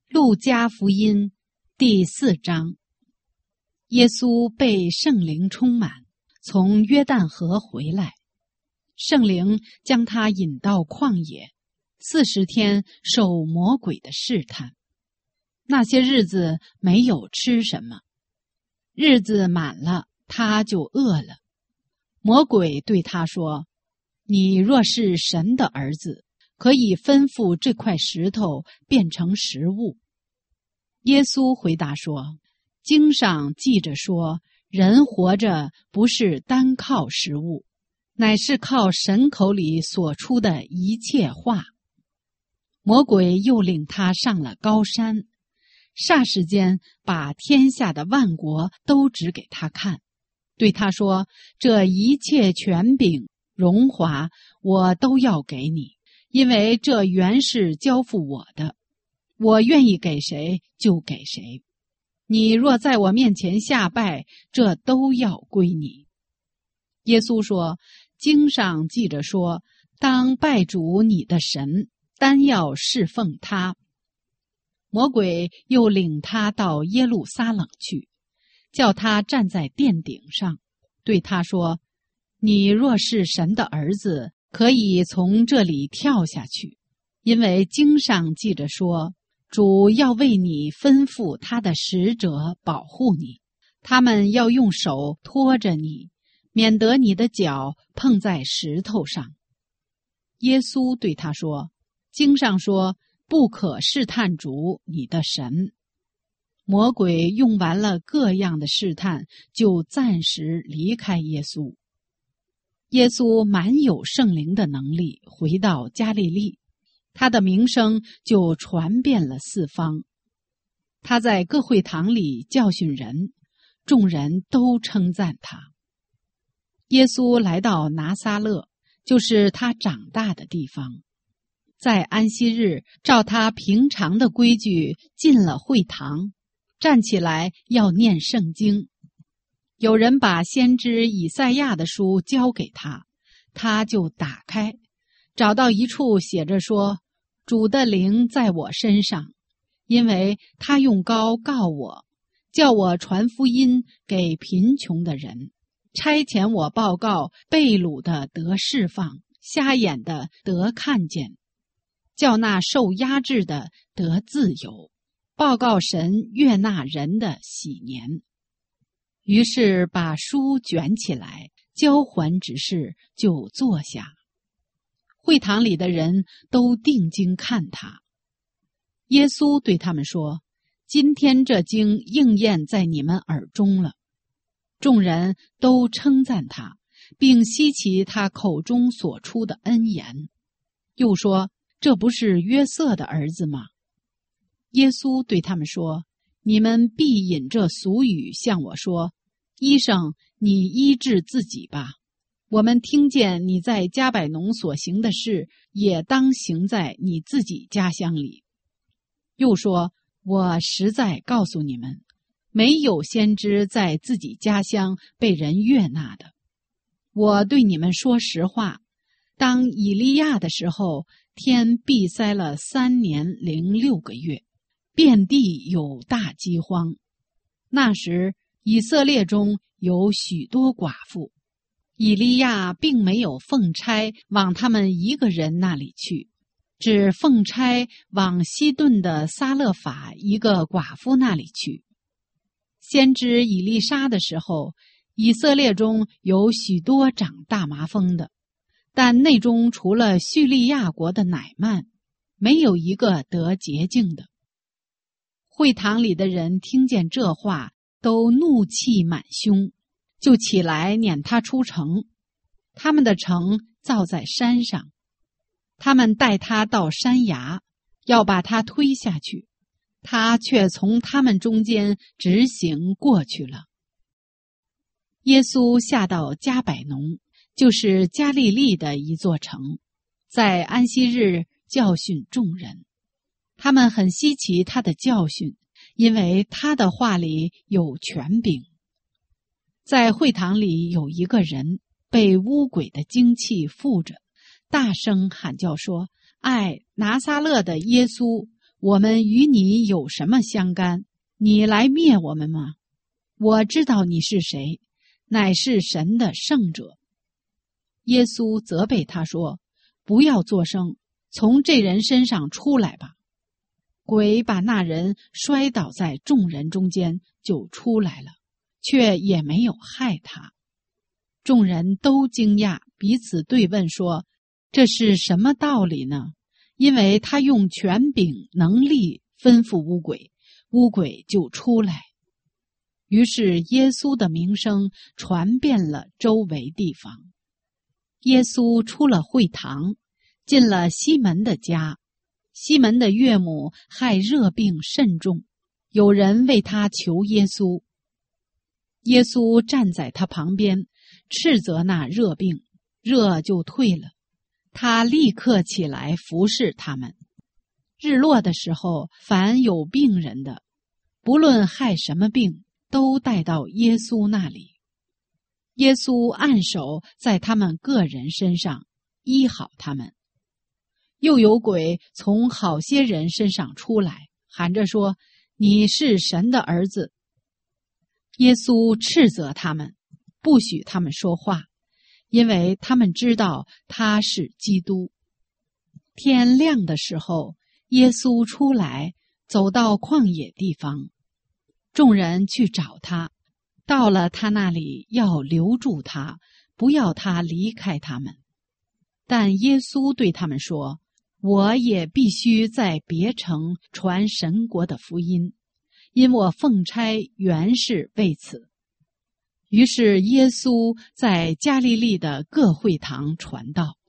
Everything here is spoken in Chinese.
路加福音第4章。耶稣被圣灵充满，从约旦河回来，圣灵将他引到旷野，40天受魔鬼的试探。那些日子没有吃什么，日子满了，他就饿了。魔鬼对他说：你若是神的儿子，可以吩咐这块石头变成食物。耶稣回答说：经上记着说，人活着不是单靠食物，乃是靠神口里所出的一切话。魔鬼又领他上了高山，霎时间把天下的万国都指给他看，对他说：这一切权柄荣华我都要给你，因为这原是交付我的，我愿意给谁就给谁。你若在我面前下拜，这都要归你。耶稣说：经上记着说，当拜主你的神，单要侍奉他。魔鬼又领他到耶路撒冷去，叫他站在殿顶上，对他说：你若是神的儿子，可以从这里跳下去，因为经上记着说，主要为你吩咐他的使者保护你，他们要用手托着你，免得你的脚碰在石头上。耶稣对他说：经上说，不可试探主你的神。魔鬼用完了各样的试探，就暂时离开耶稣。耶稣满有圣灵的能力，回到加利利，他的名声就传遍了四方。他在各会堂里教训人，众人都称赞他。耶稣来到拿撒勒，就是他长大的地方。在安息日，照他平常的规矩进了会堂，站起来要念圣经。有人把先知以赛亚的书交给他，他就打开，找到一处写着说：主的灵在我身上，因为他用膏膏我，叫我传福音给贫穷的人，差遣我报告被掳的得释放，瞎眼的得看见，叫那受压制的得自由，报告神悦纳人的喜年。于是把书卷起来，交还执事，就坐下。会堂里的人都定睛看他。耶稣对他们说：今天这经应验在你们耳中了。众人都称赞他，并稀奇他口中所出的恩言，又说：这不是约瑟的儿子吗？耶稣对他们说：你们必引这俗语向我说：医生，你医治自己吧。我们听见你在迦百农所行的事，也当行在你自己家乡里。又说：我实在告诉你们，没有先知在自己家乡被人悦纳的。我对你们说实话，当以利亚的时候，天闭塞了3年06个月，遍地有大饥荒。那时以色列中有许多寡妇，以利亚并没有奉差往他们一个人那里去，只奉差往西顿的撒勒法一个寡妇那里去。先知以利沙的时候，以色列中有许多长大麻风的，但内中除了叙利亚国的乃曼，没有一个得洁净的。会堂里的人听见这话，都怒气满胸，就起来撵他出城。他们的城造在山上，他们带他到山崖，要把他推下去，他却从他们中间直行过去了。耶稣下到迦百农，就是加利利的一座城，在安息日教训众人。他们很稀奇他的教训，因为他的话里有权柄。在会堂里有一个人被污鬼的精气附着，大声喊叫说：爱拿撒勒的耶稣， 我们与你有什么相干？你来灭我们吗？我知道你是谁，乃是神的圣者。耶稣责备他说：不要作声，从这人身上出来吧。鬼把那人摔倒在众人中间，就出来了，却也没有害他。众人都惊讶，彼此对问说：这是什么道理呢？因为他用权柄能力吩咐污鬼，污鬼就出来。于是耶稣的名声传遍了周围地方。耶稣出了会堂，进了西门的家。西门的岳母害热病甚重，有人为他求耶稣。耶稣站在他旁边，斥责那热病，热就退了。他立刻起来服侍他们。日落的时候，凡有病人的，不论害什么病，都带到耶稣那里。耶稣按手在他们个人身上，医好他们。又有鬼从好些人身上出来，喊着说：你是神的儿子。耶稣斥责他们，不许他们说话，因为他们知道他是基督。天亮的时候，耶稣出来，走到旷野地方。众人去找他，到了他那里，要留住他，不要他离开他们。但耶稣对他们说：我也必须在别城传神国的福音，因我奉差原是为此。于是耶稣在加利利的各会堂传道。